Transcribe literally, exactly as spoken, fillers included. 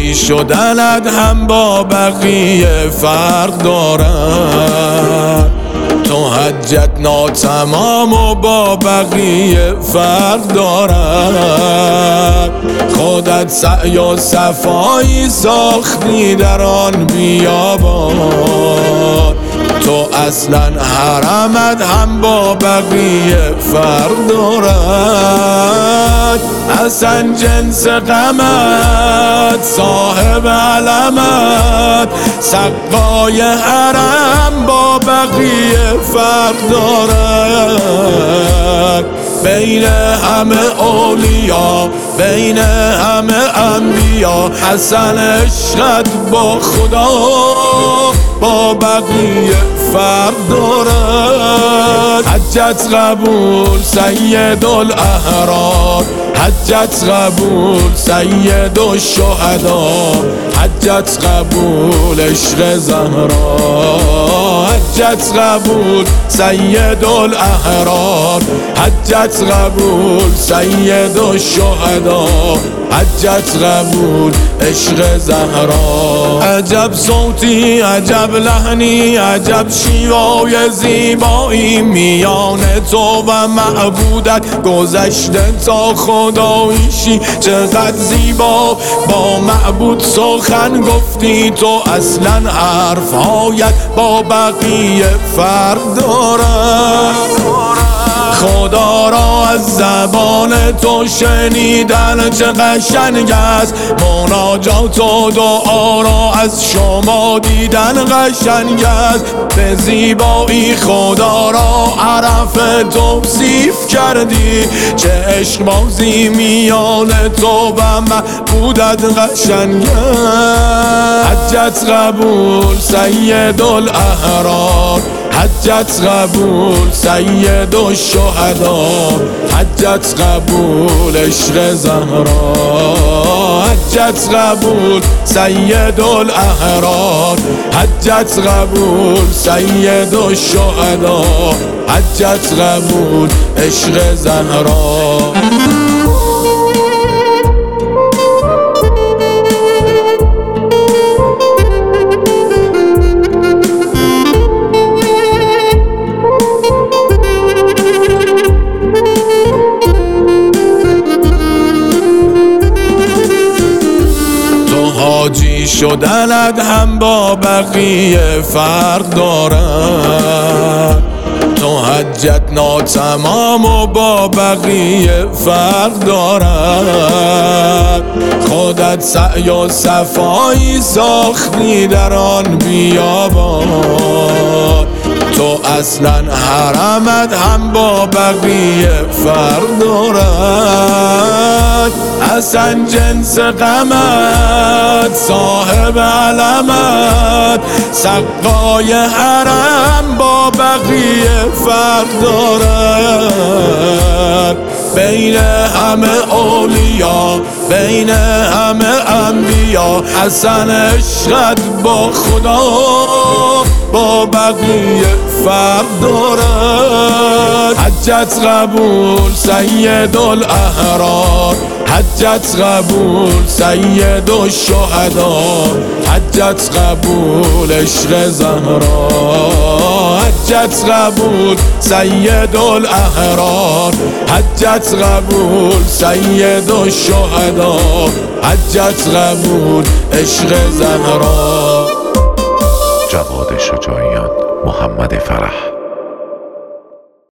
حاجی شدنت هم با بقیه فرق دارد. تو حجت ناتمام و با بقیه فرق دارد. خودت سعی و صفایی ساختی در آن بیابان. تو اصلا حرمت هم با بقیه فرق دارد. اصلا جنس غمت صاحب علمت سقای حرم با بقیه فرق دارد. بین همه اولیا بین همه انبیا حسن عشقت با خدا با بقیه فرق دارد. حجت قبول سید الاحرار، حجت قبول سید الشهدا، حجت قبول عشق زهرا، حجت قبول سید الاحرار، حجت قبول سید الشهدا، حجت قبول عشق زهرا. عجب صوتی عجب لحنی عجب شیوای زیبایی میان تو و معبودت گذشته تا خدایشی. چقدر زیبا با معبود سخن گفتی تو، اصلا حرفهایت با بقیه فرق دارد. خدا را از زبان تو شنیدن چه قشنگ است، مناجات و دعا را از شما دیدن قشنگ است. به زیبایی خدا را عرف توصیف کردی، چه عشق بازی میان تو و معبودت قشنگ است. حجت قبول سید الاحرار، حجت قبول سید الشهدا، حجت قبول عشق زهرا، حجت قبول سید الاحرار، حجت قبول سید الشهدا، حجت قبول عشق زهرا. حاجی شدنت هم با بقیه فرق دارد. تو حجت ناتمام و با بقیه فرق دارد. خودت سعی و صفایی ساختی در آن بیابان. تو اصلا حرمت هم با بقیه فرق دارد. اصلا جنس غمت صاحب علمت سقای حرم با بقیه فرق دارد. بین همه اولیا بین همه انبیا حسن عشقت با خدا با بقیه فرق دارد. حجت قبول سید الاحرار، حجت قبول سید الشهدا، حجت قبول عشق زهرا، حجت قبول سید الاحرار، حجت قبول سید الشهدا، حجت قبول عشق زهرا. جواد شجاعیان، محمد فرح.